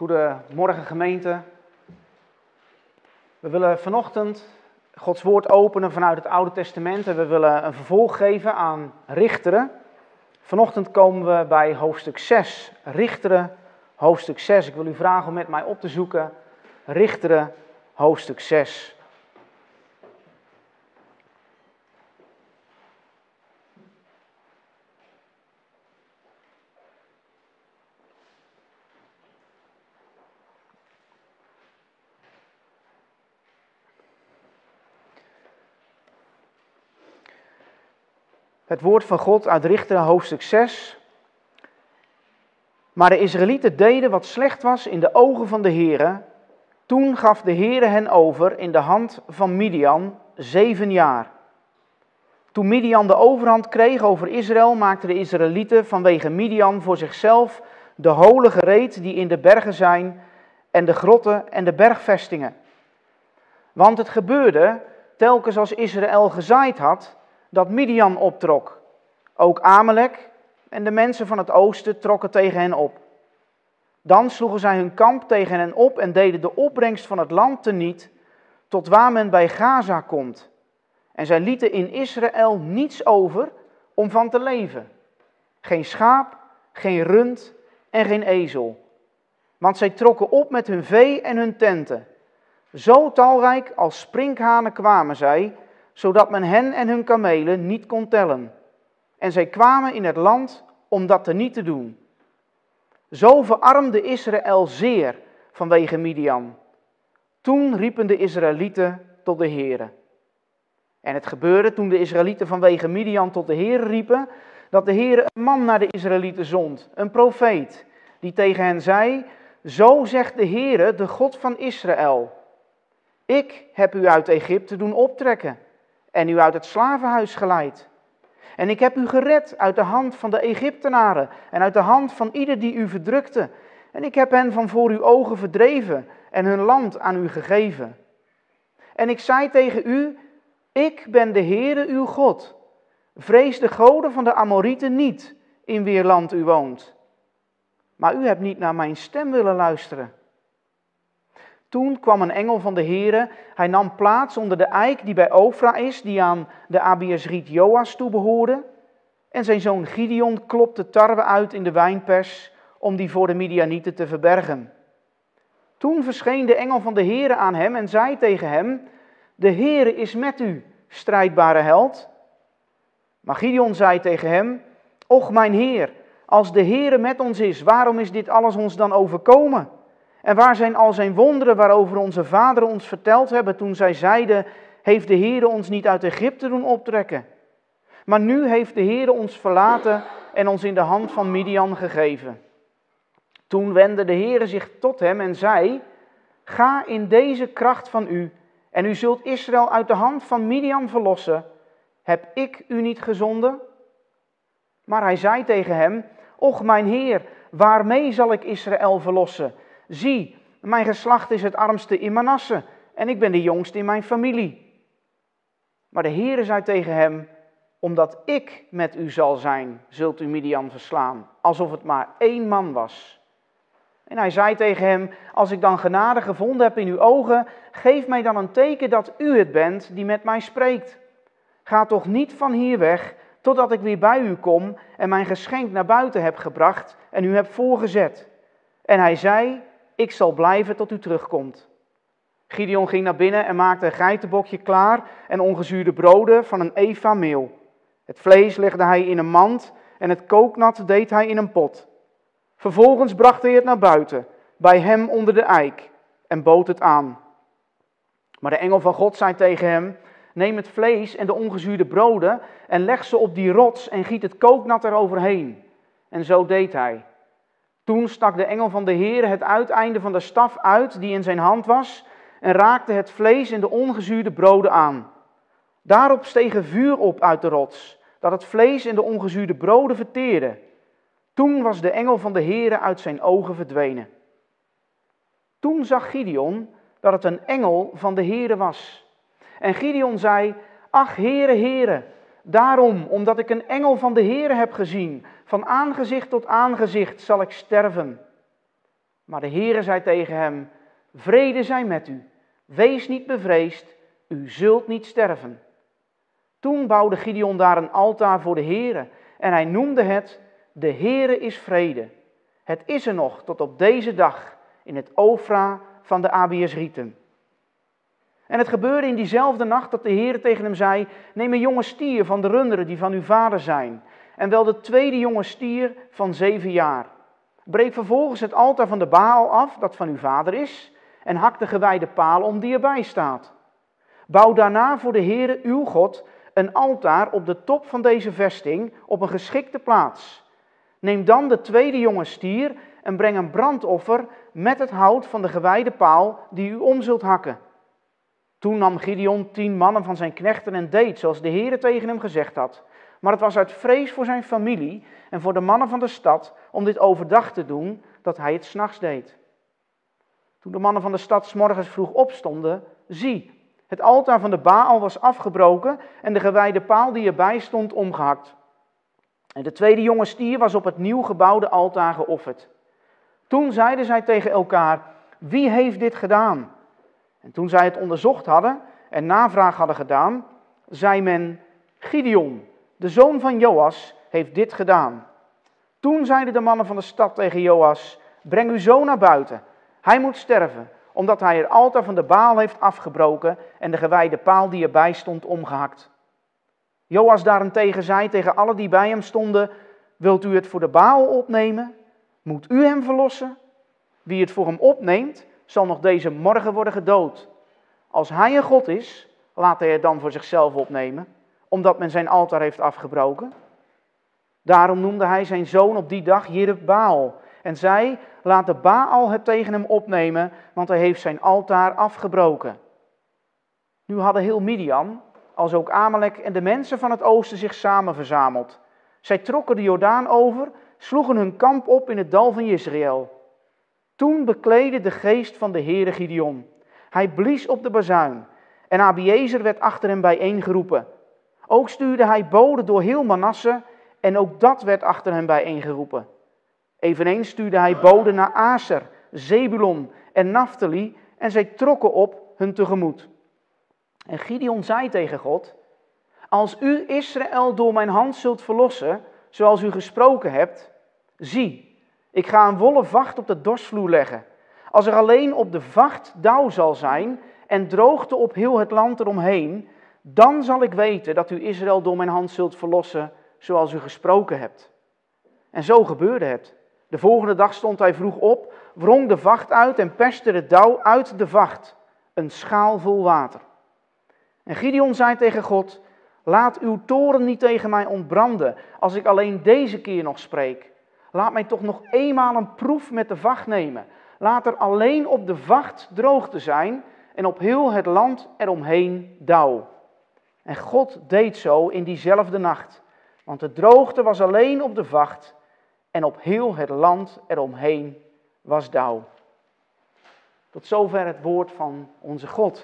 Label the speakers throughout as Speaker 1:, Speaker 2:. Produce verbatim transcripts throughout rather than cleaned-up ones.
Speaker 1: Goedemorgen gemeente. We willen vanochtend Gods woord openen vanuit het Oude Testament en we willen een vervolg geven aan Richteren. Vanochtend komen we bij hoofdstuk zes, Richteren, hoofdstuk zes. Ik wil u vragen om met mij op te zoeken, Richteren, hoofdstuk zes. Het woord van God uit Richteren, hoofdstuk zes. Maar de Israëlieten deden wat slecht was in de ogen van de Heere. Toen gaf de Heere hen over in de hand van Midian zeven jaar. Toen Midian de overhand kreeg over Israël, maakten de Israëlieten vanwege Midian voor zichzelf de holen gereed die in de bergen zijn en de grotten en de bergvestingen. Want het gebeurde, telkens als Israël gezaaid had, dat Midian optrok. Ook Amalek en de mensen van het oosten trokken tegen hen op. Dan sloegen zij hun kamp tegen hen op en deden de opbrengst van het land teniet, tot waar men bij Gaza komt. En zij lieten in Israël niets over om van te leven. Geen schaap, geen rund en geen ezel. Want zij trokken op met hun vee en hun tenten. Zo talrijk als sprinkhanen kwamen zij, zodat men hen en hun kamelen niet kon tellen. En zij kwamen in het land om dat teniet te doen. Zo verarmde Israël zeer vanwege Midian. Toen riepen de Israëlieten tot de Heere. En het gebeurde toen de Israëlieten vanwege Midian tot de Heere riepen, dat de Heere een man naar de Israëlieten zond, een profeet, die tegen hen zei: Zo zegt de Heere, de God van Israël: Ik heb u uit Egypte doen optrekken en u uit het slavenhuis geleid. En ik heb u gered uit de hand van de Egyptenaren en uit de hand van ieder die u verdrukte. En ik heb hen van voor uw ogen verdreven en hun land aan u gegeven. En ik zei tegen u: Ik ben de Heere uw God. Vrees de goden van de Amorieten niet, in wier land u woont. Maar u hebt niet naar mijn stem willen luisteren. Toen kwam een engel van de Heere, hij nam plaats onder de eik die bij Ofra is, die aan de Abiezriet Joas toebehoorde. En zijn zoon Gideon klopte tarwe uit in de wijnpers, om die voor de Midianieten te verbergen. Toen verscheen de engel van de Heere aan hem en zei tegen hem: De Heere is met u, strijdbare held. Maar Gideon zei tegen hem: Och mijn Heer, als de Heere met ons is, waarom is dit alles ons dan overkomen? En waar zijn al zijn wonderen waarover onze vaderen ons verteld hebben toen zij zeiden: Heeft de Heere ons niet uit Egypte doen optrekken? Maar nu heeft de Heere ons verlaten en ons in de hand van Midian gegeven. Toen wendde de Heere zich tot hem en zei: Ga in deze kracht van u en u zult Israël uit de hand van Midian verlossen. Heb ik u niet gezonden? Maar hij zei tegen hem: Och mijn Heer, waarmee zal ik Israël verlossen? Zie, mijn geslacht is het armste in Manasse en ik ben de jongste in mijn familie. Maar de Heere zei tegen hem: Omdat ik met u zal zijn, zult u Midian verslaan, alsof het maar één man was. En hij zei tegen hem: Als ik dan genade gevonden heb in uw ogen, geef mij dan een teken dat u het bent die met mij spreekt. Ga toch niet van hier weg, totdat ik weer bij u kom en mijn geschenk naar buiten heb gebracht en u heb voorgezet. En hij zei: Ik zal blijven tot u terugkomt. Gideon ging naar binnen en maakte een geitenbokje klaar en ongezuurde broden van een efa meel. Het vlees legde hij in een mand en het kooknat deed hij in een pot. Vervolgens bracht hij het naar buiten, bij hem onder de eik, en bood het aan. Maar de engel van God zei tegen hem: Neem het vlees en de ongezuurde broden en leg ze op die rots en giet het kooknat eroverheen. En zo deed hij. Toen stak de engel van de Heere het uiteinde van de staf uit die in zijn hand was en raakte het vlees en de ongezuurde broden aan. Daarop steeg er vuur op uit de rots, dat het vlees en de ongezuurde broden verteerde. Toen was de engel van de Heere uit zijn ogen verdwenen. Toen zag Gideon dat het een engel van de Heere was. En Gideon zei: Ach Heere, Heere, daarom, omdat ik een engel van de Heere heb gezien, van aangezicht tot aangezicht zal ik sterven. Maar de Heere zei tegen hem, vrede zij met u, wees niet bevreesd, u zult niet sterven. Toen bouwde Gideon daar een altaar voor de Heere en hij noemde het, de Heere is vrede. Het is er nog tot op deze dag in het Ofra van de Abiësrieten. En het gebeurde in diezelfde nacht dat de Heere tegen hem zei, neem een jonge stier van de runderen die van uw vader zijn, en wel de tweede jonge stier van zeven jaar. Breek vervolgens het altaar van de Baal af, dat van uw vader is, en hak de gewijde paal om die erbij staat. Bouw daarna voor de Heere uw God een altaar op de top van deze vesting op een geschikte plaats. Neem dan de tweede jonge stier en breng een brandoffer met het hout van de gewijde paal die u om zult hakken. Toen nam Gideon tien mannen van zijn knechten en deed zoals de Heere tegen hem gezegd had. Maar het was uit vrees voor zijn familie en voor de mannen van de stad om dit overdag te doen, dat hij het 's nachts deed. Toen de mannen van de stad 's morgens vroeg opstonden, zie, het altaar van de Baal was afgebroken en de gewijde paal die erbij stond omgehakt. En de tweede jonge stier was op het nieuw gebouwde altaar geofferd. Toen zeiden zij tegen elkaar, wie heeft dit gedaan? En toen zij het onderzocht hadden en navraag hadden gedaan, zei men, Gideon, de zoon van Joas, heeft dit gedaan. Toen zeiden de mannen van de stad tegen Joas, breng uw zoon naar buiten. Hij moet sterven, omdat hij het altaar van de Baal heeft afgebroken en de gewijde paal die erbij stond omgehakt. Joas daarentegen zei tegen alle die bij hem stonden, wilt u het voor de Baal opnemen? Moet u hem verlossen? Wie het voor hem opneemt, zal nog deze morgen worden gedood. Als hij een God is, laat hij het dan voor zichzelf opnemen, omdat men zijn altaar heeft afgebroken. Daarom noemde hij zijn zoon op die dag Jerubbaal en zei, laat de Baal het tegen hem opnemen, want hij heeft zijn altaar afgebroken. Nu hadden heel Midian, als ook Amalek en de mensen van het oosten zich samen verzameld. Zij trokken de Jordaan over, sloegen hun kamp op in het dal van Jezreel. Toen bekleedde de geest van de Heere Gideon. Hij blies op de bazuin en Abiezer werd achter hem bijeengeroepen. Ook stuurde hij boden door heel Manasse en ook dat werd achter hem bijeengeroepen. Eveneens stuurde hij boden naar Aser, Zebulon en Naphtali en zij trokken op hun tegemoet. En Gideon zei tegen God, als u Israël door mijn hand zult verlossen, zoals u gesproken hebt, zie, ik ga een wollen vacht op de dorsvloer leggen. Als er alleen op de vacht dauw zal zijn en droogte op heel het land eromheen, dan zal ik weten dat u Israël door mijn hand zult verlossen, zoals u gesproken hebt. En zo gebeurde het. De volgende dag stond hij vroeg op, wrong de vacht uit en perste de dauw uit de vacht, een schaal vol water. En Gideon zei tegen God, laat uw toorn niet tegen mij ontbranden, als ik alleen deze keer nog spreek. Laat mij toch nog eenmaal een proef met de vacht nemen. Laat er alleen op de vacht droogte zijn en op heel het land eromheen dauw. En God deed zo in diezelfde nacht, want de droogte was alleen op de vacht en op heel het land eromheen was dauw. Tot zover het woord van onze God.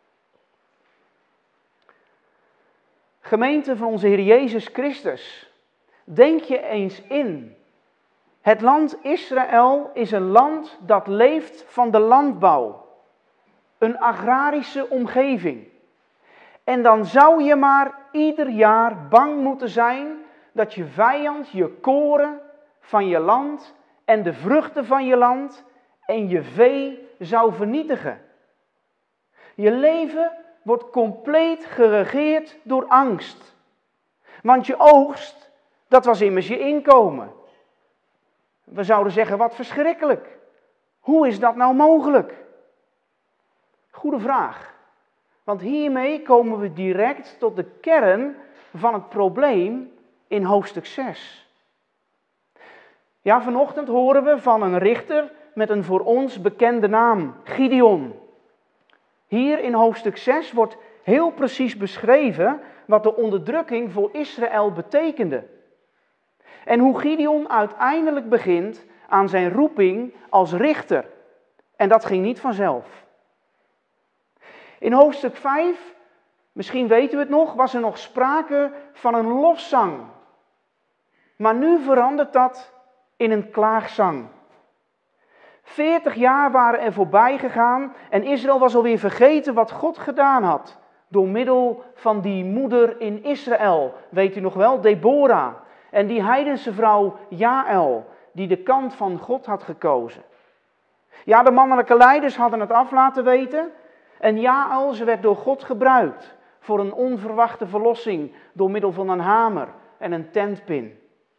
Speaker 1: Gemeente van onze Heer Jezus Christus, denk je eens in. Het land Israël is een land dat leeft van de landbouw. Een agrarische omgeving. En dan zou je maar ieder jaar bang moeten zijn dat je vijand je koren van je land en de vruchten van je land en je vee zou vernietigen. Je leven wordt compleet geregeerd door angst. Want je oogst, dat was immers je inkomen. We zouden zeggen, wat verschrikkelijk. Hoe is dat nou mogelijk? Goede vraag. Want hiermee komen we direct tot de kern van het probleem in hoofdstuk zes. Ja, vanochtend horen we van een richter met een voor ons bekende naam, Gideon. Hier in hoofdstuk zes wordt heel precies beschreven wat de onderdrukking voor Israël betekende. En hoe Gideon uiteindelijk begint aan zijn roeping als richter. En dat ging niet vanzelf. In hoofdstuk vijf, misschien weten we het nog, was er nog sprake van een lofzang. Maar nu verandert dat in een klaagzang. Veertig jaar waren er voorbij gegaan en Israël was alweer vergeten wat God gedaan had. Door middel van die moeder in Israël, weet u nog wel, Deborah. En die heidense vrouw Jaël, die de kant van God had gekozen. Ja, de mannelijke leiders hadden het af laten weten. En Jaël, ze werd door God gebruikt voor een onverwachte verlossing door middel van een hamer en een tentpin.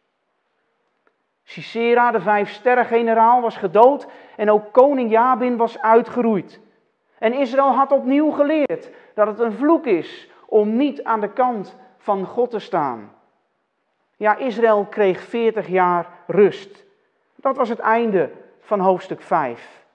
Speaker 1: Sisera, de vijfsterrengeneraal, was gedood en ook koning Jabin was uitgeroeid. En Israël had opnieuw geleerd dat het een vloek is om niet aan de kant van God te staan. Ja, Israël kreeg veertig jaar rust. Dat was het einde van hoofdstuk vijf.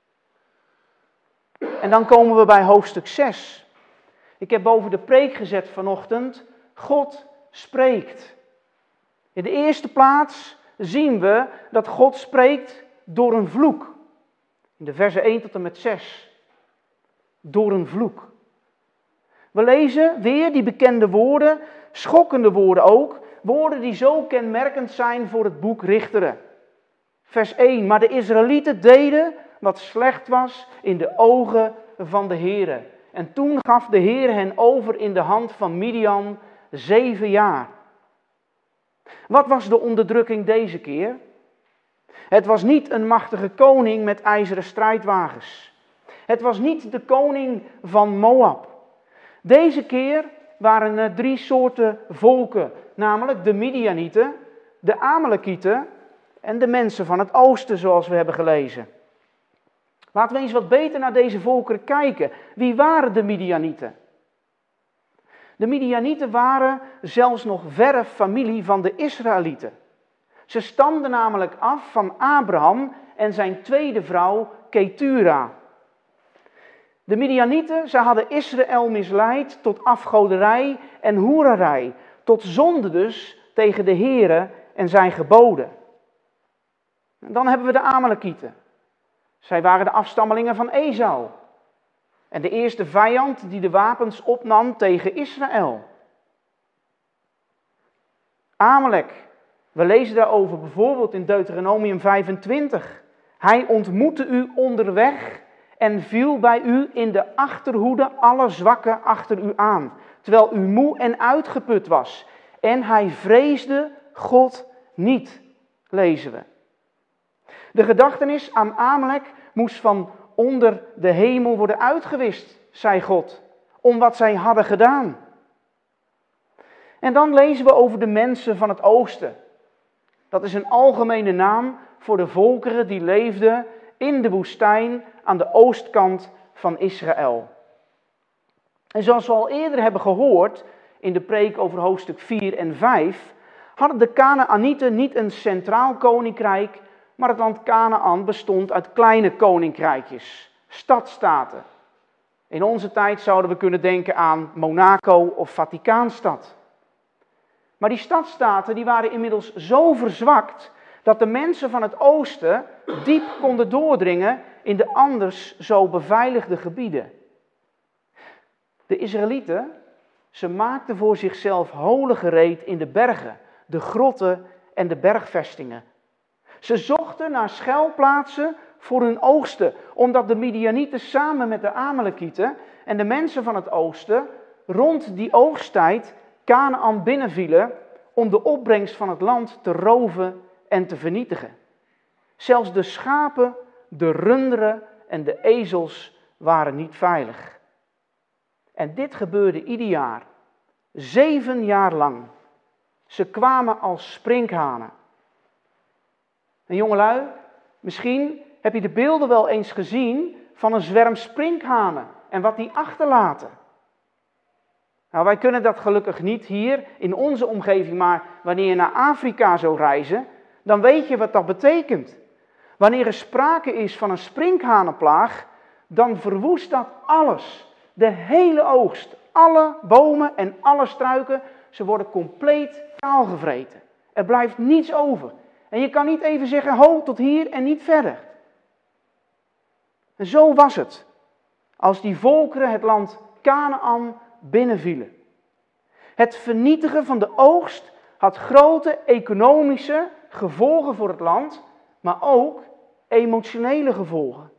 Speaker 1: En dan komen we bij hoofdstuk zes. Ik heb boven de preek gezet vanochtend, God spreekt. In de eerste plaats zien we dat God spreekt door een vloek. In de versen één tot en met zes. Door een vloek. We lezen weer die bekende woorden, schokkende woorden ook, woorden die zo kenmerkend zijn voor het boek Richteren. Vers één, maar de Israëlieten deden wat slecht was in de ogen van de Heere. En toen gaf de Heer hen over in de hand van Midian zeven jaar. Wat was de onderdrukking deze keer? Het was niet een machtige koning met ijzeren strijdwagens. Het was niet de koning van Moab. Deze keer waren er drie soorten volken, namelijk de Midianieten, de Amalekieten en de mensen van het oosten, zoals we hebben gelezen. Laten we eens wat beter naar deze volkeren kijken. Wie waren de Midianieten? De Midianieten waren zelfs nog verre familie van de Israëlieten. Ze stamden namelijk af van Abraham en zijn tweede vrouw Ketura. De Midianieten, ze hadden Israël misleid tot afgoderij en hoererij, tot zonde dus tegen de Heere en zijn geboden. En dan hebben we de Amalekieten. Zij waren de afstammelingen van Esau. En de eerste vijand die de wapens opnam tegen Israël. Amalek, we lezen daarover bijvoorbeeld in Deuteronomium vijfentwintig. Hij ontmoette u onderweg en viel bij u in de achterhoede alle zwakken achter u aan, terwijl u moe en uitgeput was. En hij vreesde God niet, lezen we. De gedachtenis aan Amalek moest van onder de hemel worden uitgewist, zei God, om wat zij hadden gedaan. En dan lezen we over de mensen van het oosten. Dat is een algemene naam voor de volkeren die leefden in de woestijn aan de oostkant van Israël. En zoals we al eerder hebben gehoord in de preek over hoofdstuk vier en vijf, hadden de Kanaanieten niet een centraal koninkrijk, maar het land Kanaan bestond uit kleine koninkrijkjes, stadstaten. In onze tijd zouden we kunnen denken aan Monaco of Vaticaanstad. Maar die stadstaten die waren inmiddels zo verzwakt dat de mensen van het oosten diep konden doordringen in de anders zo beveiligde gebieden. De Israëlieten, ze maakten voor zichzelf holen gereed in de bergen, de grotten en de bergvestingen. Ze zochten naar schuilplaatsen voor hun oogsten, omdat de Midianieten samen met de Amalekieten en de mensen van het oosten rond die oogsttijd Kanaan binnenvielen om de opbrengst van het land te roven en te vernietigen. Zelfs de schapen, de runderen en de ezels waren niet veilig. En dit gebeurde ieder jaar, zeven jaar lang. Ze kwamen als sprinkhanen. En jongelui, misschien heb je de beelden wel eens gezien van een zwerm sprinkhanen en wat die achterlaten. Nou, wij kunnen dat gelukkig niet hier in onze omgeving, maar wanneer je naar Afrika zou reizen, dan weet je wat dat betekent. Wanneer er sprake is van een sprinkhanenplaag, dan verwoest dat alles. De hele oogst, alle bomen en alle struiken, ze worden compleet kaalgevreten. Er blijft niets over. En je kan niet even zeggen, ho, tot hier en niet verder. En zo was het, als die volkeren het land Kanaan binnenvielen. Het vernietigen van de oogst had grote economische gevolgen voor het land, maar ook emotionele gevolgen.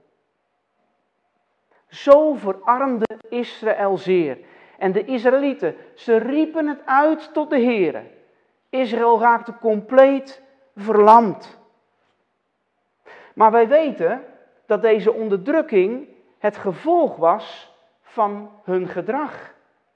Speaker 1: Zo verarmde Israël zeer. En de Israëlieten, ze riepen het uit tot de Heere. Israël raakte compleet verlamd. Maar wij weten dat deze onderdrukking het gevolg was van hun gedrag.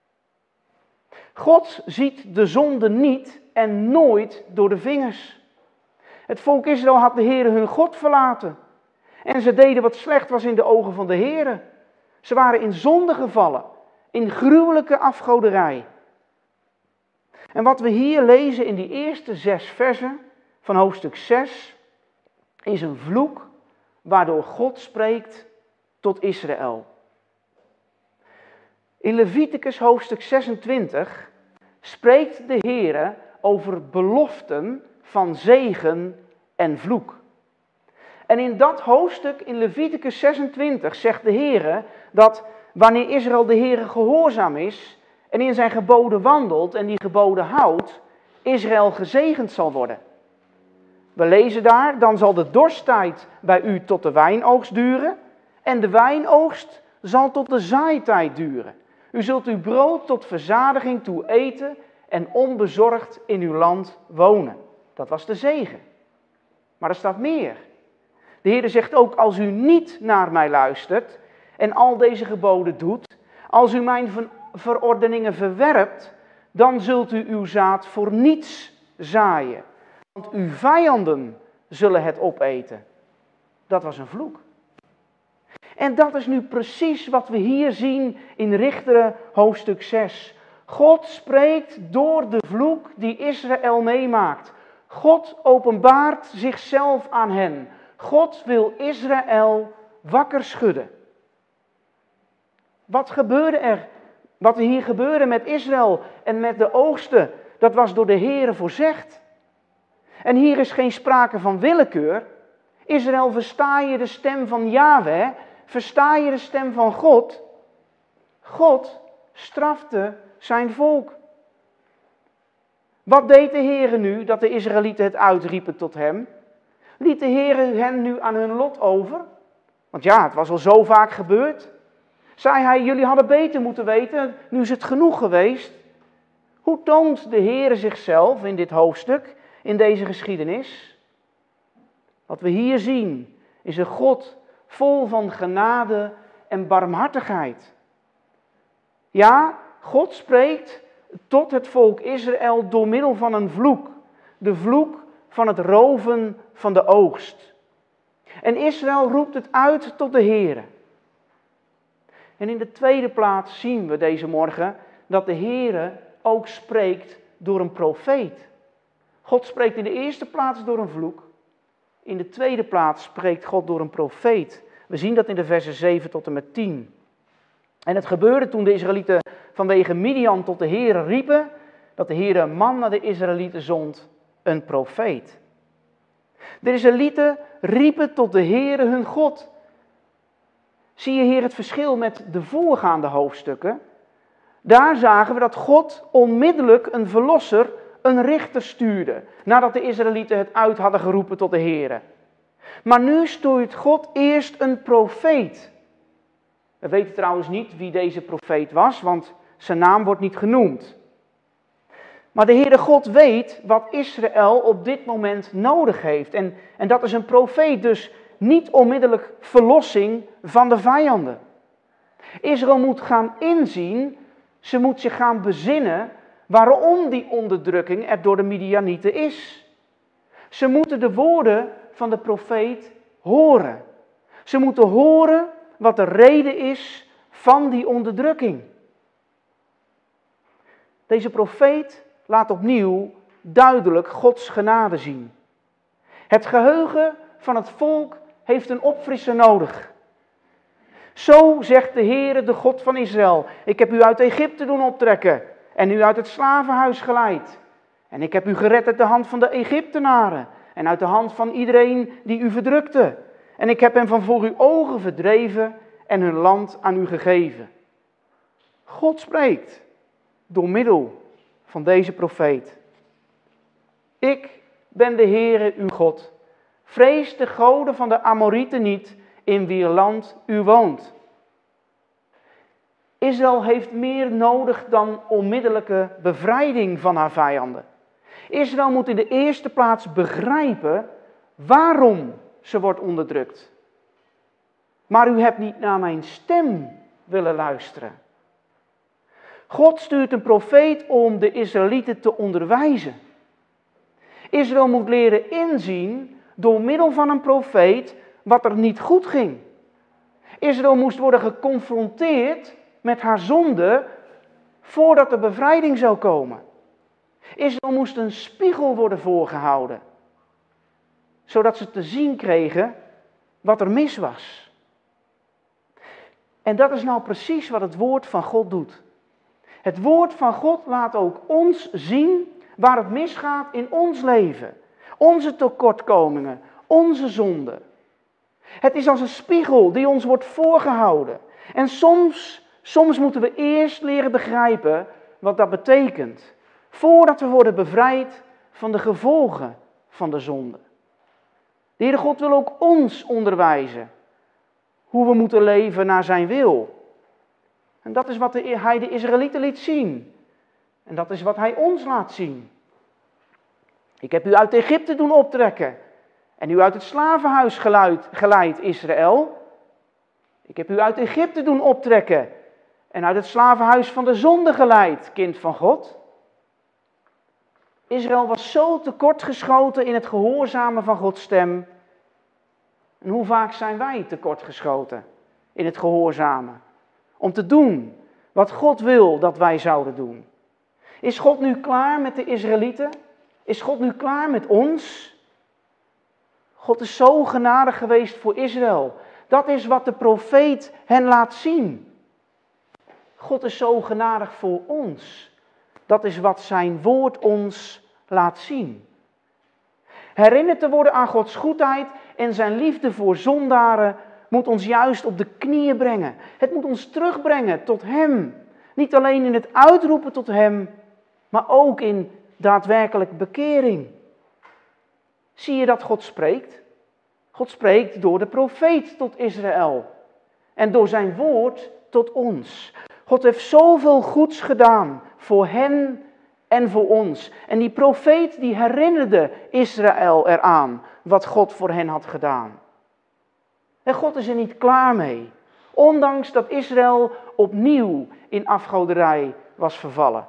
Speaker 1: God ziet de zonde niet en nooit door de vingers. Het volk Israël had de Heere hun God verlaten. En ze deden wat slecht was in de ogen van de Heere. Ze waren in zonde gevallen, in gruwelijke afgoderij. En wat we hier lezen in die eerste zes versen van hoofdstuk zes, is een vloek waardoor God spreekt tot Israël. In Leviticus hoofdstuk zesentwintig spreekt de Heere over beloften van zegen en vloek. En in dat hoofdstuk in Leviticus zesentwintig zegt de Heere dat wanneer Israël de Heere gehoorzaam is en in zijn geboden wandelt en die geboden houdt, Israël gezegend zal worden. We lezen daar, dan zal de dorsttijd bij u tot de wijnoogst duren en de wijnoogst zal tot de zaaitijd duren. U zult uw brood tot verzadiging toe eten en onbezorgd in uw land wonen. Dat was de zegen. Maar er staat meer. De Heer zegt ook, als u niet naar mij luistert en al deze geboden doet, als u mijn verordeningen verwerpt, dan zult u uw zaad voor niets zaaien. Want uw vijanden zullen het opeten. Dat was een vloek. En dat is nu precies wat we hier zien in Richteren hoofdstuk zes. God spreekt door de vloek die Israël meemaakt. God openbaart zichzelf aan hen. God wil Israël wakker schudden. Wat gebeurde er? Wat er hier gebeurde met Israël en met de oogsten, dat was door de Heere voorzegd. En hier is geen sprake van willekeur. Israël, versta je de stem van Yahweh? Versta je de stem van God? God strafte zijn volk. Wat deed de Heere nu dat de Israëlieten het uitriepen tot hem? Liet de Heere hen nu aan hun lot over? Want ja, het was al zo vaak gebeurd. Zei hij, jullie hadden beter moeten weten, nu is het genoeg geweest. Hoe toont de Heere zichzelf in dit hoofdstuk, in deze geschiedenis? Wat we hier zien is een God vol van genade en barmhartigheid. Ja, God spreekt tot het volk Israël door middel van een vloek. De vloek van het roven van de oogst. En Israël roept het uit tot de Heere. En in de tweede plaats zien we deze morgen dat de Heere ook spreekt door een profeet. God spreekt in de eerste plaats door een vloek. In de tweede plaats spreekt God door een profeet. We zien dat in de versen zeven tot en met tien. En het gebeurde toen de Israëlieten vanwege Midian tot de Heere riepen, dat de Heere een man naar de Israëlieten zond, een profeet. De Israëlieten riepen tot de Heere hun God. Zie je hier het verschil met de voorgaande hoofdstukken? Daar zagen we dat God onmiddellijk een verlosser, een richter stuurde, nadat de Israëlieten het uit hadden geroepen tot de Heere. Maar nu stuurt God eerst een profeet. We weten trouwens niet wie deze profeet was, want zijn naam wordt niet genoemd. Maar de Heere God weet wat Israël op dit moment nodig heeft. En, en dat is een profeet, dus niet onmiddellijk verlossing van de vijanden. Israël moet gaan inzien, ze moet zich gaan bezinnen waarom die onderdrukking er door de Midianieten is. Ze moeten de woorden van de profeet horen. Ze moeten horen wat de reden is van die onderdrukking. Deze profeet laat opnieuw duidelijk Gods genade zien. Het geheugen van het volk heeft een opfrisser nodig. Zo zegt de Heere, de God van Israël: ik heb u uit Egypte doen optrekken en u uit het slavenhuis geleid. En ik heb u gered uit de hand van de Egyptenaren en uit de hand van iedereen die u verdrukte. En ik heb hen van voor uw ogen verdreven en hun land aan u gegeven. God spreekt door middel van deze profeet. Ik ben de Heere uw God, Vrees de goden van de Amorieten niet, in wier land u woont. Israël heeft meer nodig dan onmiddellijke bevrijding van haar vijanden. Israël moet in de eerste plaats begrijpen waarom ze wordt onderdrukt. Maar u hebt niet naar mijn stem willen luisteren. God stuurt een profeet om de Israëlieten te onderwijzen. Israël moet leren inzien door middel van een profeet wat er niet goed ging. Israël moest worden geconfronteerd met haar zonde voordat de bevrijding zou komen. Israël moest een spiegel worden voorgehouden, zodat ze te zien kregen wat er mis was. En dat is nou precies wat het woord van God doet. Het woord van God laat ook ons zien waar het misgaat in ons leven. Onze tekortkomingen, onze zonden. Het is als een spiegel die ons wordt voorgehouden. En soms, soms moeten we eerst leren begrijpen wat dat betekent, voordat we worden bevrijd van de gevolgen van de zonde. De Heere God wil ook ons onderwijzen hoe we moeten leven naar zijn wil. En dat is wat de, hij de Israëlieten liet zien. En dat is wat hij ons laat zien. Ik heb u uit Egypte doen optrekken en u uit het slavenhuis geleid, geleid, Israël. Ik heb u uit Egypte doen optrekken en uit het slavenhuis van de zonde geleid, kind van God. Israël was zo tekortgeschoten in het gehoorzamen van Gods stem. En hoe vaak zijn wij tekortgeschoten in het gehoorzamen? Om te doen wat God wil dat wij zouden doen. Is God nu klaar met de Israëlieten? Is God nu klaar met ons? God is zo genadig geweest voor Israël. Dat is wat de profeet hen laat zien. God is zo genadig voor ons. Dat is wat zijn woord ons laat zien. Herinnerd te worden aan Gods goedheid en zijn liefde voor zondaren moet ons juist op de knieën brengen. Het moet ons terugbrengen tot hem. Niet alleen in het uitroepen tot hem, maar ook in daadwerkelijk bekering. Zie je dat God spreekt? God spreekt door de profeet tot Israël en door zijn woord tot ons. God heeft zoveel goeds gedaan voor hen en voor ons. En die profeet die herinnerde Israël eraan wat God voor hen had gedaan. En God is er niet klaar mee. Ondanks dat Israël opnieuw in afgoderij was vervallen.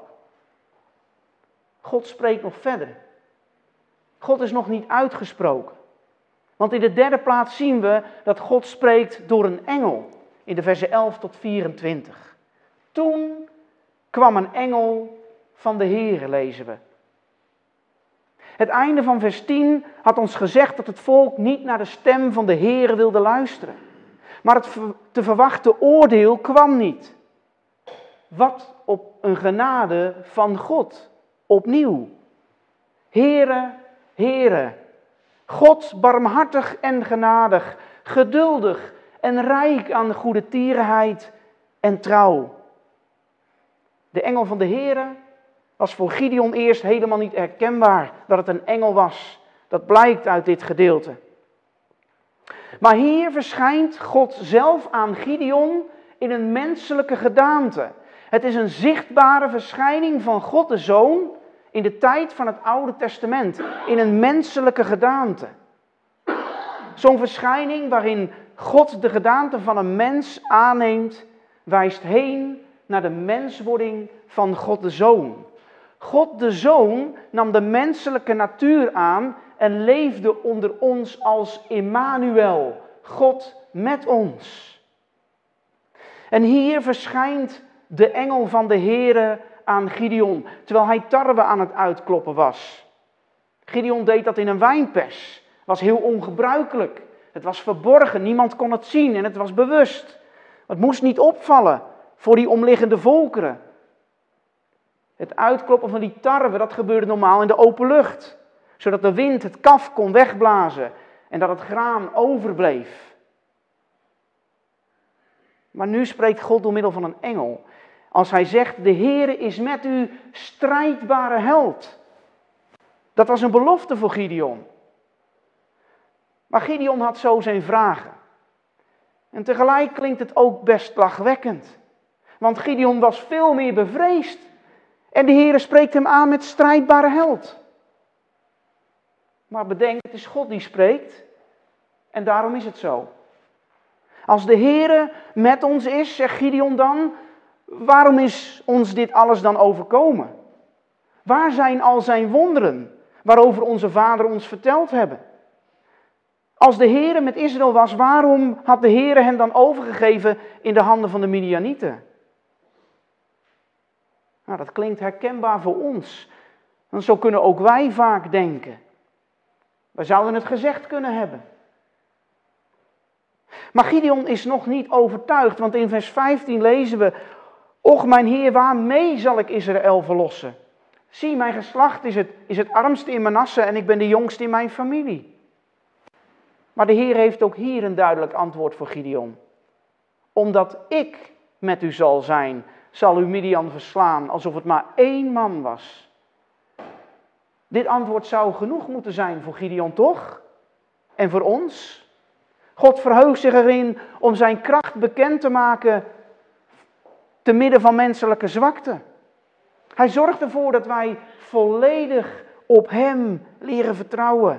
Speaker 1: God spreekt nog verder. God is nog niet uitgesproken. Want in de derde plaats zien we dat God spreekt door een engel. In de versen elf tot vierentwintig. Toen kwam een engel van de Heere, lezen we. Het einde van vers tien had ons gezegd dat het volk niet naar de stem van de Heere wilde luisteren. Maar het te verwachte oordeel kwam niet. Wat op een genade van God, opnieuw. Heere, Heere, God barmhartig en genadig, geduldig en rijk aan goede tierenheid en trouw. De engel van de Heere was voor Gideon eerst helemaal niet herkenbaar dat het een engel was. Dat blijkt uit dit gedeelte. Maar hier verschijnt God zelf aan Gideon in een menselijke gedaante. Het is een zichtbare verschijning van God de Zoon in de tijd van het Oude Testament. In een menselijke gedaante. Zo'n verschijning waarin God de gedaante van een mens aanneemt, wijst heen naar de menswording van God de Zoon. God de Zoon nam de menselijke natuur aan en leefde onder ons als Immanuel, God met ons. En hier verschijnt de engel van de Heere aan Gideon, terwijl hij tarwe aan het uitkloppen was. Gideon deed dat in een wijnpers, was heel ongebruikelijk. Het was verborgen, niemand kon het zien en het was bewust. Het moest niet opvallen voor die omliggende volkeren. Het uitkloppen van die tarwe, dat gebeurde normaal in de open lucht. Zodat de wind het kaf kon wegblazen en dat het graan overbleef. Maar nu spreekt God door middel van een engel. Als hij zegt, de Heere is met u, strijdbare held. Dat was een belofte voor Gideon. Maar Gideon had zo zijn vragen. En tegelijk klinkt het ook best lachwekkend. Want Gideon was veel meer bevreesd. En de Heere spreekt hem aan met strijdbare held. Maar bedenk, het is God die spreekt. En daarom is het zo. Als de Heere met ons is, zegt Gideon dan, waarom is ons dit alles dan overkomen? Waar zijn al zijn wonderen, waarover onze vader ons verteld hebben? Als de Heere met Israël was, waarom had de Heere hen dan overgegeven in de handen van de Midianieten? Nou, dat klinkt herkenbaar voor ons. Want zo kunnen ook wij vaak denken. Wij zouden het gezegd kunnen hebben. Maar Gideon is nog niet overtuigd, want in vers vijftien lezen we: Och mijn Heer, waarmee zal ik Israël verlossen? Zie, mijn geslacht is het, is het armste in Manasse en ik ben de jongste in mijn familie. Maar de Heer heeft ook hier een duidelijk antwoord voor Gideon. Omdat ik met u zal zijn, zal u Midian verslaan, alsof het maar één man was. Dit antwoord zou genoeg moeten zijn voor Gideon, toch? En voor ons? God verheugt zich erin om zijn kracht bekend te maken te midden van menselijke zwakte. Hij zorgt ervoor dat wij volledig op hem leren vertrouwen.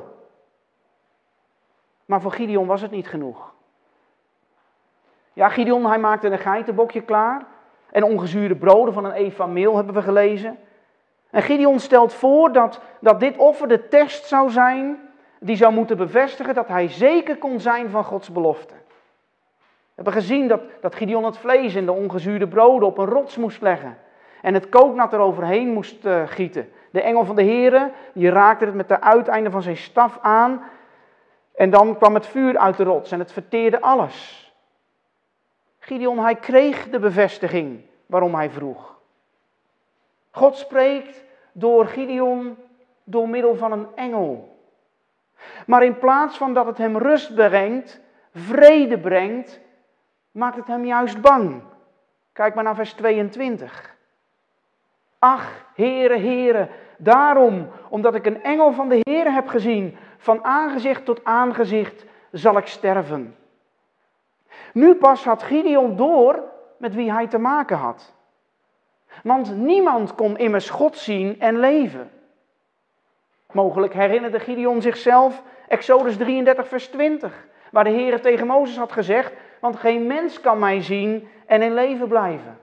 Speaker 1: Maar voor Gideon was het niet genoeg. Ja, Gideon, hij maakte een geitenbokje klaar. En ongezuurde broden van een efa meel hebben we gelezen. En Gideon stelt voor dat, dat dit offer de test zou zijn die zou moeten bevestigen dat hij zeker kon zijn van Gods belofte. We hebben gezien dat, dat Gideon het vlees en de ongezuurde broden op een rots moest leggen. En het kooknat eroverheen moest uh, gieten. De engel van de Heere, die raakte het met de uiteinden van zijn staf aan. En dan kwam het vuur uit de rots en het verteerde alles. Gideon, hij kreeg de bevestiging waarom hij vroeg. God spreekt door Gideon door middel van een engel. Maar in plaats van dat het hem rust brengt, vrede brengt, maakt het hem juist bang. Kijk maar naar vers tweeëntwintig. Ach, Heere, Heere, daarom, omdat ik een engel van de Heere heb gezien, van aangezicht tot aangezicht zal ik sterven. Nu pas had Gideon door met wie hij te maken had. Want niemand kon immers God zien en leven. Mogelijk herinnerde Gideon zichzelf Exodus drieëndertig vers twintig, waar de Heere tegen Mozes had gezegd, want geen mens kan mij zien en in leven blijven.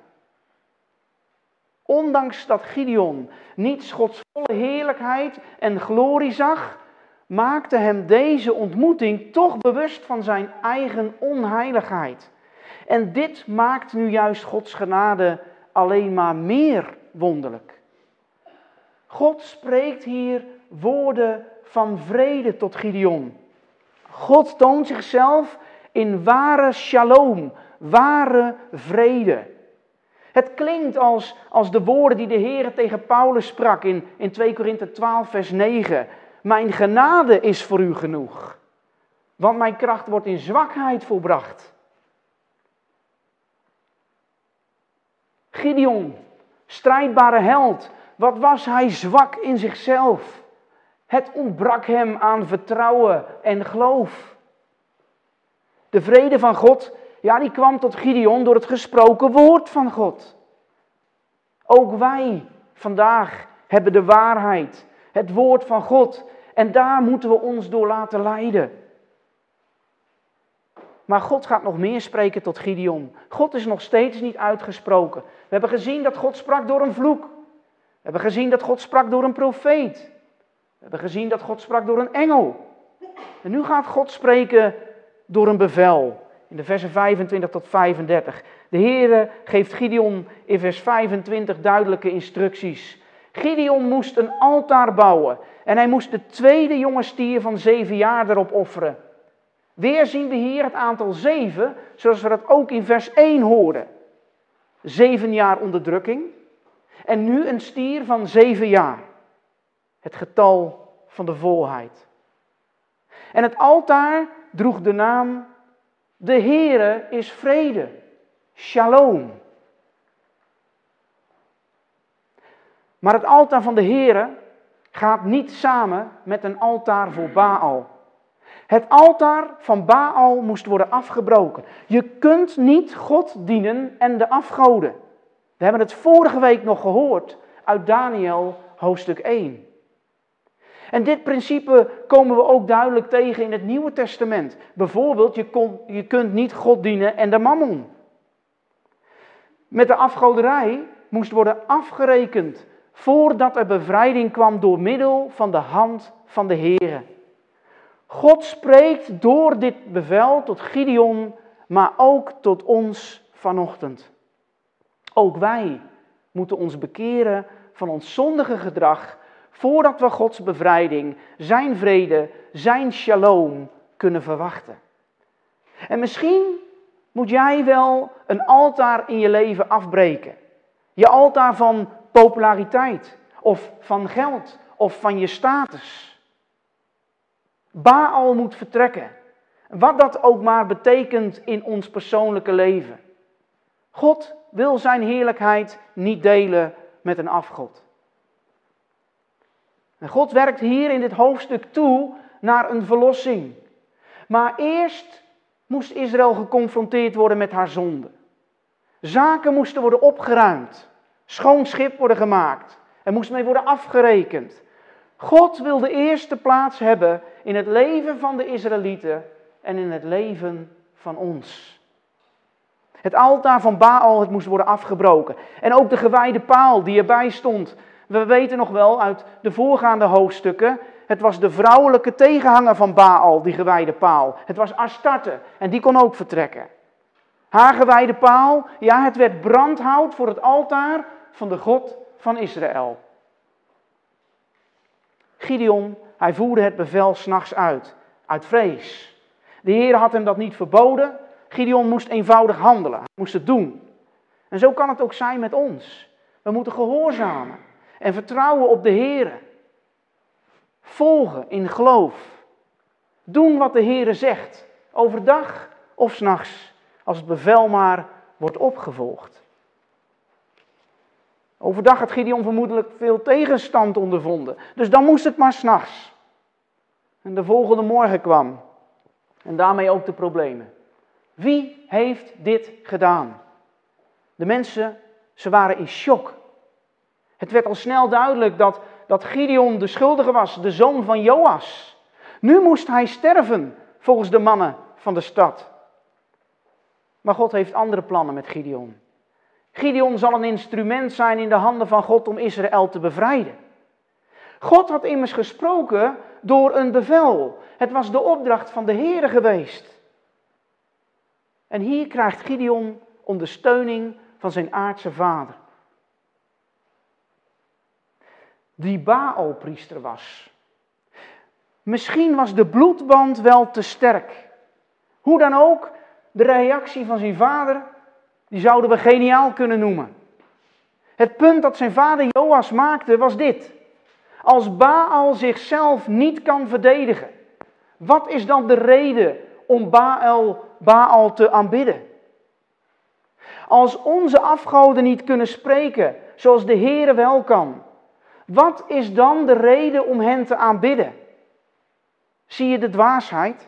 Speaker 1: Ondanks dat Gideon niet Gods volle heerlijkheid en glorie zag, maakte hem deze ontmoeting toch bewust van zijn eigen onheiligheid. En dit maakt nu juist Gods genade alleen maar meer wonderlijk. God spreekt hier woorden van vrede tot Gideon. God toont zichzelf in ware shalom, ware vrede. Het klinkt als, als de woorden die de Heer tegen Paulus sprak in, in twee Korinthe twaalf vers negen. Mijn genade is voor u genoeg, want mijn kracht wordt in zwakheid volbracht. Gideon, strijdbare held, wat was hij zwak in zichzelf. Het ontbrak hem aan vertrouwen en geloof. De vrede van God, ja, die kwam tot Gideon door het gesproken woord van God. Ook wij vandaag hebben de waarheid, het woord van God, en daar moeten we ons door laten leiden. Maar God gaat nog meer spreken tot Gideon. God is nog steeds niet uitgesproken. We hebben gezien dat God sprak door een vloek. We hebben gezien dat God sprak door een profeet. We hebben gezien dat God sprak door een engel. En nu gaat God spreken door een bevel. In de versen vijfentwintig tot vijfendertig. De Heere geeft Gideon in vers vijfentwintig duidelijke instructies. Gideon moest een altaar bouwen. En hij moest de tweede jonge stier van zeven jaar erop offeren. Weer zien we hier het aantal zeven, zoals we dat ook in vers één hoorden. Zeven jaar onderdrukking. En nu een stier van zeven jaar. Het getal van de volheid. En het altaar droeg de naam: De Heere is vrede. Shalom. Maar het altaar van de Heere gaat niet samen met een altaar voor Baal. Het altaar van Baal moest worden afgebroken. Je kunt niet God dienen en de afgoden. We hebben het vorige week nog gehoord uit Daniel hoofdstuk één. En dit principe komen we ook duidelijk tegen in het Nieuwe Testament. Bijvoorbeeld, je, kon, je kunt niet God dienen en de mammon. Met de afgoderij moest worden afgerekend voordat er bevrijding kwam door middel van de hand van de Heere. God spreekt door dit bevel tot Gideon, maar ook tot ons vanochtend. Ook wij moeten ons bekeren van ons zondige gedrag, voordat we Gods bevrijding, zijn vrede, zijn shalom kunnen verwachten. En misschien moet jij wel een altaar in je leven afbreken. Je altaar van populariteit, of van geld, of van je status. Baal moet vertrekken, wat dat ook maar betekent in ons persoonlijke leven. God wil zijn heerlijkheid niet delen met een afgod. En God werkt hier in dit hoofdstuk toe naar een verlossing. Maar eerst moest Israël geconfronteerd worden met haar zonde. Zaken moesten worden opgeruimd. Schoon schip worden gemaakt. Er moest mee worden afgerekend. God wil de eerste plaats hebben in het leven van de Israëlieten en in het leven van ons. Het altaar van Baal, het moest worden afgebroken. En ook de gewijde paal die erbij stond. We weten nog wel uit de voorgaande hoofdstukken, het was de vrouwelijke tegenhanger van Baal, die gewijde paal. Het was Astarte en die kon ook vertrekken. Haar gewijde paal, ja, het werd brandhout voor het altaar van de God van Israël. Gideon, hij voerde het bevel 's nachts uit, uit vrees. De Heer had hem dat niet verboden. Gideon moest eenvoudig handelen, hij moest het doen. En zo kan het ook zijn met ons. We moeten gehoorzamen en vertrouwen op de Heer. Volgen in geloof. Doen wat de Heer zegt, overdag of 's nachts, als het bevel maar wordt opgevolgd. Overdag had Gideon vermoedelijk veel tegenstand ondervonden, dus dan moest het maar 's nachts. En de volgende morgen kwam, en daarmee ook de problemen. Wie heeft dit gedaan? De mensen, ze waren in shock. Het werd al snel duidelijk dat, dat Gideon de schuldige was, de zoon van Joas. Nu moest hij sterven, volgens de mannen van de stad. Maar God heeft andere plannen met Gideon. Gideon zal een instrument zijn in de handen van God om Israël te bevrijden. God had immers gesproken door een bevel. Het was de opdracht van de Heere geweest. En hier krijgt Gideon ondersteuning van zijn aardse vader. Die Baal-priester was. Misschien was de bloedband wel te sterk. Hoe dan ook, de reactie van zijn vader, die zouden we geniaal kunnen noemen. Het punt dat zijn vader Joas maakte was dit. Als Baal zichzelf niet kan verdedigen, wat is dan de reden om Baal, Baal te aanbidden? Als onze afgoden niet kunnen spreken, zoals de Heere wel kan, wat is dan de reden om hen te aanbidden? Zie je de dwaasheid?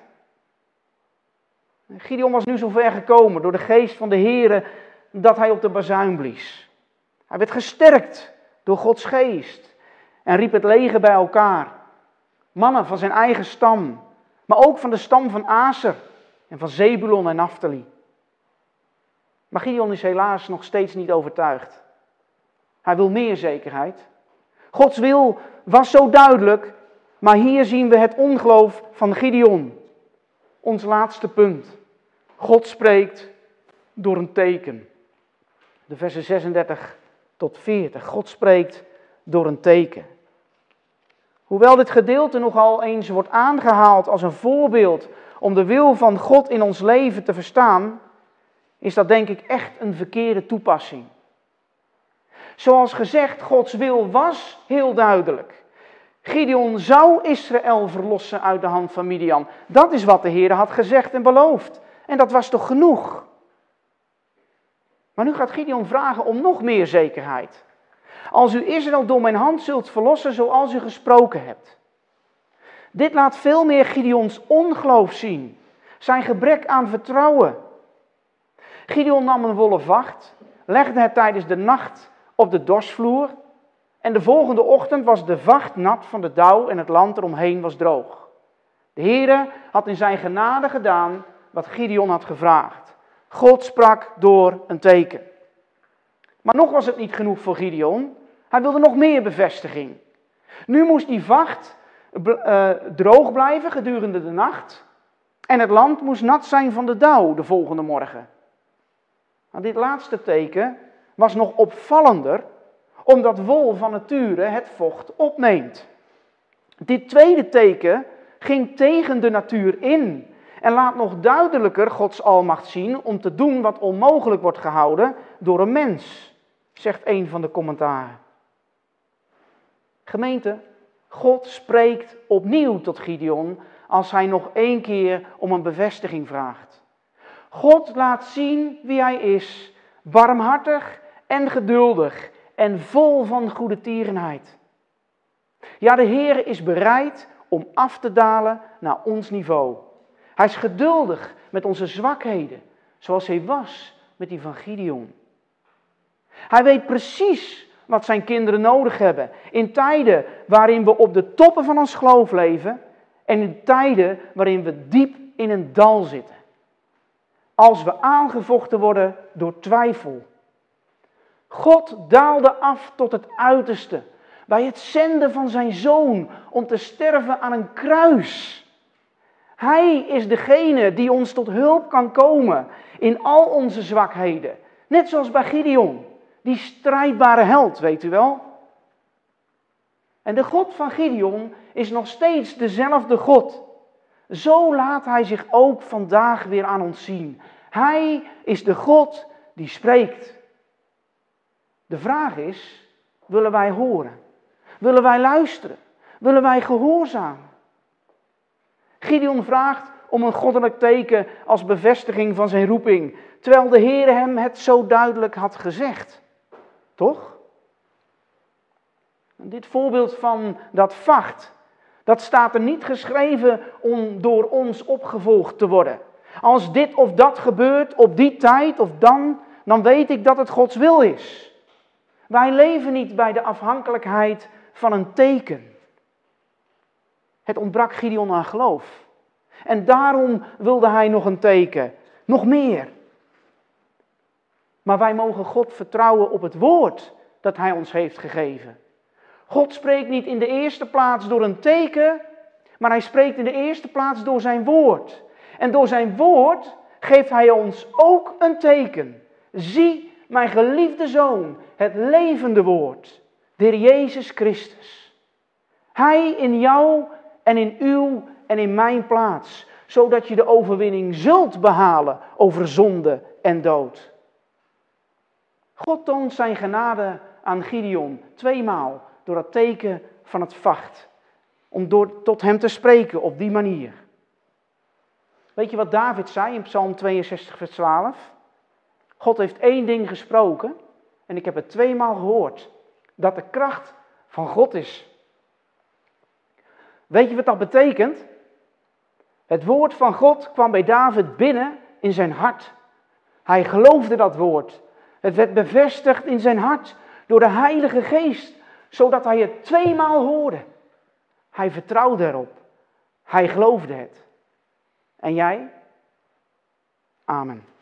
Speaker 1: Gideon was nu zo ver gekomen door de geest van de Heere dat hij op de bazuin blies. Hij werd gesterkt door Gods geest en riep het leger bij elkaar. Mannen van zijn eigen stam, maar ook van de stam van Aser en van Zebulon en Naphtali. Maar Gideon is helaas nog steeds niet overtuigd. Hij wil meer zekerheid. Gods wil was zo duidelijk, maar hier zien we het ongeloof van Gideon. Ons laatste punt. God spreekt door een teken. De versen zesendertig tot veertig. God spreekt door een teken. Hoewel dit gedeelte nogal eens wordt aangehaald als een voorbeeld om de wil van God in ons leven te verstaan, is dat denk ik echt een verkeerde toepassing. Zoals gezegd, Gods wil was heel duidelijk. Gideon zou Israël verlossen uit de hand van Midian. Dat is wat de Heer had gezegd en beloofd. En dat was toch genoeg? Maar nu gaat Gideon vragen om nog meer zekerheid. Als u Israël door mijn hand zult verlossen zoals u gesproken hebt. Dit laat veel meer Gideons ongeloof zien, zijn gebrek aan vertrouwen. Gideon nam een wollen vacht, legde het tijdens de nacht op de dorsvloer en de volgende ochtend was de vacht nat van de dauw en het land eromheen was droog. De Heere had in zijn genade gedaan wat Gideon had gevraagd. God sprak door een teken. Maar nog was het niet genoeg voor Gideon. Hij wilde nog meer bevestiging. Nu moest die vacht uh, droog blijven gedurende de nacht. En het land moest nat zijn van de dauw de volgende morgen. Nou, dit laatste teken was nog opvallender, omdat wol van nature het vocht opneemt. Dit tweede teken ging tegen de natuur in en laat nog duidelijker Gods almacht zien om te doen wat onmogelijk wordt gehouden door een mens, zegt een van de commentaren. Gemeente, God spreekt opnieuw tot Gideon als hij nog één keer om een bevestiging vraagt. God laat zien wie hij is, barmhartig en geduldig en vol van goede tierenheid. Ja, de Heer is bereid om af te dalen naar ons niveau. Hij is geduldig met onze zwakheden, zoals hij was met die van Gideon. Hij weet precies wat zijn kinderen nodig hebben in tijden waarin we op de toppen van ons geloof leven en in tijden waarin we diep in een dal zitten. Als we aangevochten worden door twijfel. God daalde af tot het uiterste bij het zenden van zijn zoon om te sterven aan een kruis. Hij is degene die ons tot hulp kan komen in al onze zwakheden. Net zoals bij Gideon, die strijdbare held, weet u wel. En de God van Gideon is nog steeds dezelfde God. Zo laat hij zich ook vandaag weer aan ons zien. Hij is de God die spreekt. De vraag is, willen wij horen? Willen wij luisteren? Willen wij gehoorzamen? Gideon vraagt om een goddelijk teken als bevestiging van zijn roeping, terwijl de Heere hem het zo duidelijk had gezegd. Toch? Dit voorbeeld van dat vacht, dat staat er niet geschreven om door ons opgevolgd te worden. Als dit of dat gebeurt op die tijd of dan, dan weet ik dat het Gods wil is. Wij leven niet bij de afhankelijkheid van een teken. Het ontbrak Gideon aan geloof. En daarom wilde hij nog een teken, nog meer. Maar wij mogen God vertrouwen op het woord dat hij ons heeft gegeven. God spreekt niet in de eerste plaats door een teken, maar hij spreekt in de eerste plaats door zijn woord. En door zijn woord geeft hij ons ook een teken. Zie, mijn geliefde zoon, het levende woord, de Heer Jezus Christus. Hij in jou en in uw en in mijn plaats, zodat je de overwinning zult behalen over zonde en dood. God toont zijn genade aan Gideon tweemaal door het teken van het vacht, om door, tot hem te spreken op die manier. Weet je wat David zei in Psalm tweeënzestig vers twaalf? God heeft één ding gesproken en ik heb het tweemaal gehoord, dat de kracht van God is. Weet je wat dat betekent? Het woord van God kwam bij David binnen in zijn hart. Hij geloofde dat woord. Het werd bevestigd in zijn hart door de Heilige Geest, zodat hij het tweemaal hoorde. Hij vertrouwde erop. Hij geloofde het. En jij? Amen.